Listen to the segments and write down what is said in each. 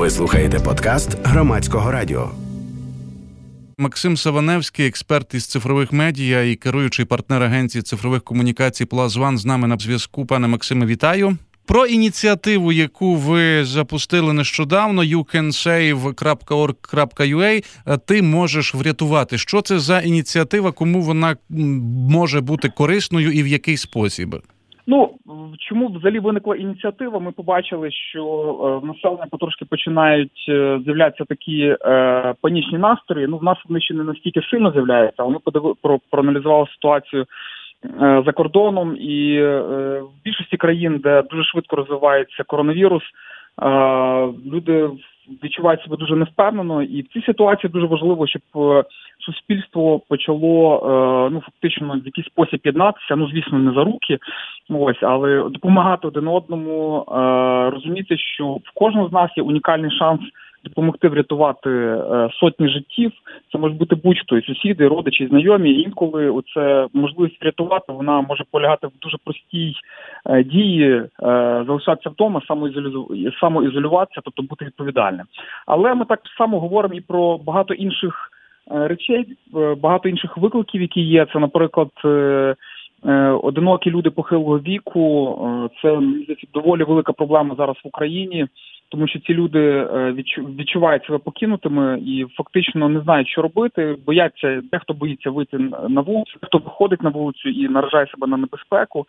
Ви слухаєте подкаст Громадського радіо. Максим Саваневський, експерт із цифрових медіа і керуючий партнер агенції цифрових комунікацій Plus One з нами на зв'язку. Пане Максиме, вітаю. Про ініціативу, яку ви запустили нещодавно, youcansave.org.ua, ти можеш врятувати. Що це за ініціатива, кому вона може бути корисною і в який спосіб? Чому взагалі виникла ініціатива? Ми побачили, що в населення потрошки починають з'являтися такі панічні настрої. В нас вони ще не настільки сильно з'являються, але ми проаналізували ситуацію за кордоном, і в більшості країн, де дуже швидко розвивається коронавірус, люди відчувають себе дуже невпевнено, і в цій ситуації дуже важливо, щоб суспільство почало фактично в якийсь спосіб єднатися, звісно, не за руки, але допомагати один одному, розуміти, що в кожного з нас є унікальний шанс допомогти врятувати сотні життів. Це може бути будь-хто, і сусіди, і родичі, і знайомі. І інколи оце можливість врятувати, вона може полягати в дуже простій дії, залишатися вдома, самоізолюватися, тобто бути відповідальним. Але ми так само говоримо і про багато інших речей, багато інших викликів, які є. Це, наприклад, одинокі люди похилого віку. Це доволі велика проблема зараз в Україні, тому що ці люди відчувають себе покинутими і фактично не знають, що робити, бояться, дехто боїться вийти на вулицю, хто виходить на вулицю і наражає себе на небезпеку.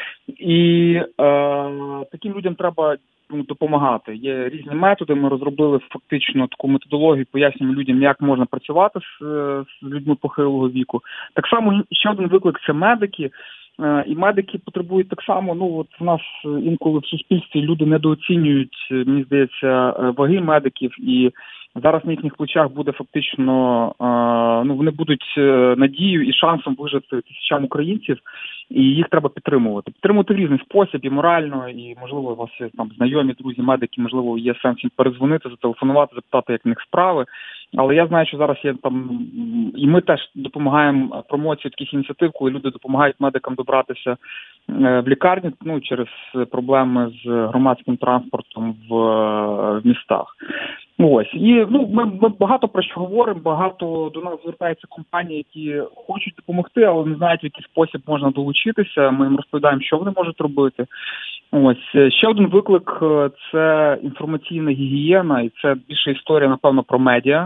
І таким людям треба допомагати. Є різні методи, ми розробили фактично таку методологію, пояснюємо людям, як можна працювати з людьми похилого віку. Так само ще один виклик – це медики. І медики потребують так само, в нас інколи в суспільстві люди недооцінюють, мені здається, ваги медиків, і зараз на їхніх плечах буде фактично, вони будуть надією і шансом вижити тисячам українців, і їх треба підтримувати. Підтримувати в різний спосіб, і морально, і, можливо, у вас є там знайомі, друзі, медики, можливо, є сенс їм передзвонити, зателефонувати, запитати, як в них справи. Але я знаю, що зараз є там, і ми теж допомагаємо промоцію таких ініціатив, коли люди допомагають медикам добратися в лікарню, через проблеми з громадським транспортом в містах. І ми багато про що говоримо, багато до нас звертаються компанії, які хочуть допомогти, але не знають, в який спосіб можна долучитися. Ми їм розповідаємо, що вони можуть робити. Ще один виклик – це інформаційна гігієна, і це більше історія, напевно, про медіа.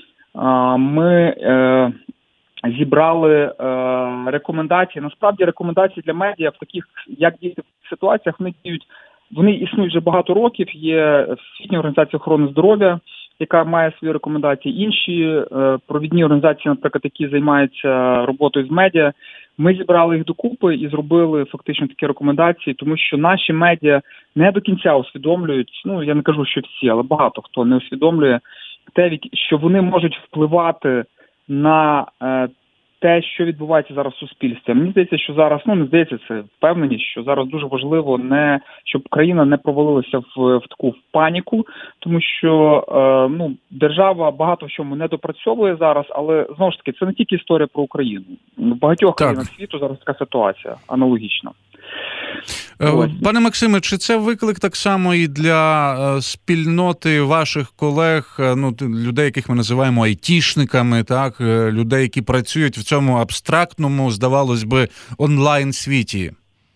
Ми зібрали рекомендації. Насправді рекомендації для медіа в таких, як діяти в ситуаціях, вони існують вже багато років. Є Всесвітня організація охорони здоров'я, яка має свої рекомендації. Інші провідні організації, наприклад, які займаються роботою з медіа, ми зібрали їх докупи і зробили фактично такі рекомендації, тому що наші медіа не до кінця усвідомлюють, я не кажу, що всі, але багато хто не усвідомлює те, що вони можуть впливати на те, що відбувається зараз в суспільстві. Мені здається, що зараз, це впевненість, що зараз дуже важливо, щоб країна не провалилася в таку паніку, тому що держава багато в чому не допрацьовує зараз, але, знову ж таки, це не тільки історія про Україну. В багатьох країнах світу зараз така ситуація аналогічна. Пане Максиме, чи це виклик так само і для спільноти ваших колег, людей, яких ми називаємо айтішниками, людей, які працюють в цьому абстрактному, здавалось би, онлайн-світі?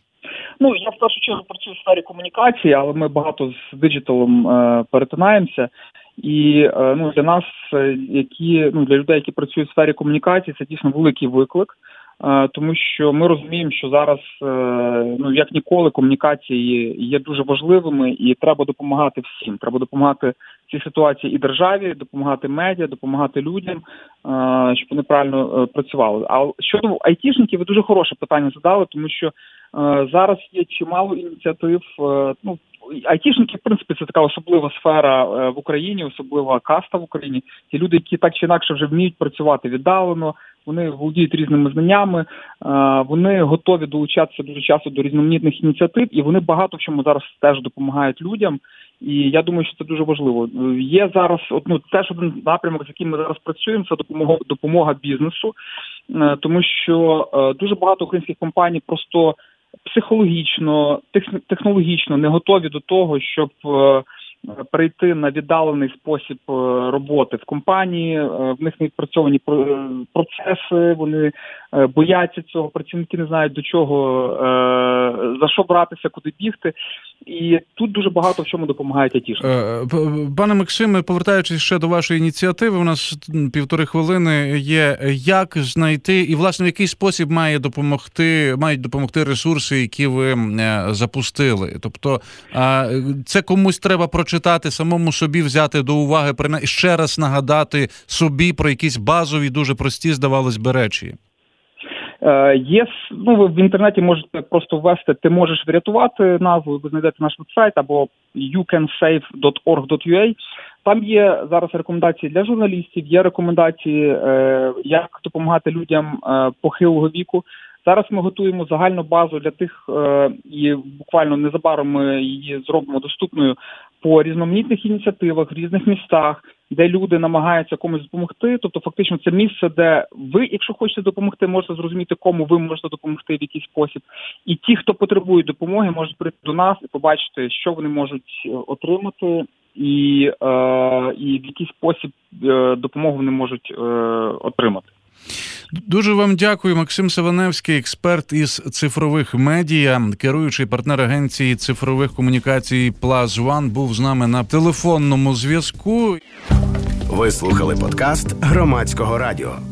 Я в першу чергу працюю в сфері комунікації, але ми багато з диджиталом перетинаємося. І для нас, для людей, які працюють в сфері комунікації, це дійсно великий виклик. Тому що ми розуміємо, що зараз, як ніколи, комунікації є дуже важливими і треба допомагати всім. Треба допомагати в цій ситуації і державі, допомагати медіа, допомагати людям, щоб вони правильно працювали. А щодо айтішників, ви дуже хороше питання задали, тому що зараз є чимало ініціатив. Айтішники, в принципі, це така особлива сфера в Україні, особлива каста в Україні. Ті люди, які так чи інакше вже вміють працювати віддалено, вони володіють різними знаннями, вони готові долучатися дуже часто до різноманітних ініціатив, і вони багато в чому зараз теж допомагають людям. І я думаю, що це дуже важливо. Є зараз теж один напрямок, з яким ми зараз працюємо, це допомога бізнесу, тому що дуже багато українських компаній просто психологічно, технологічно не готові до того, щоб перейти на віддалений спосіб роботи в компанії, в них не відпрацьовані процеси, вони бояться цього, працівники не знають до чого, за що братися, куди бігти. І тут дуже багато в чому допомагають айтішники. Пане Максиме, повертаючись ще до вашої ініціативи, у нас 1,5 хвилини є. Як знайти і, власне, в який спосіб мають допомогти ресурси, які ви запустили? Тобто, це комусь треба прочитати, самому собі взяти до уваги, ще раз нагадати собі про якісь базові, дуже прості, здавалось би, речі? Є, ви в інтернеті можете просто ввести «Ти можеш врятувати» назву, ви знайдете наш веб-сайт або youcansave.org.ua. Там є зараз рекомендації для журналістів, є рекомендації, як допомагати людям похилого віку. Зараз ми готуємо загальну базу для тих, і буквально незабаром ми її зробимо доступною по різноманітних ініціативах в різних містах, де люди намагаються комусь допомогти. Тобто фактично це місце, де ви, якщо хочете допомогти, можете зрозуміти, кому ви можете допомогти в якийсь спосіб. І ті, хто потребує допомоги, можуть прийти до нас і побачити, що вони можуть отримати, і в який спосіб допомогу вони можуть отримати. Дуже вам дякую. Максим Саваневський, експерт із цифрових медіа, керуючий партнер агенції цифрових комунікацій Plus One, був з нами на телефонному зв'язку. Ви слухали подкаст Громадського радіо.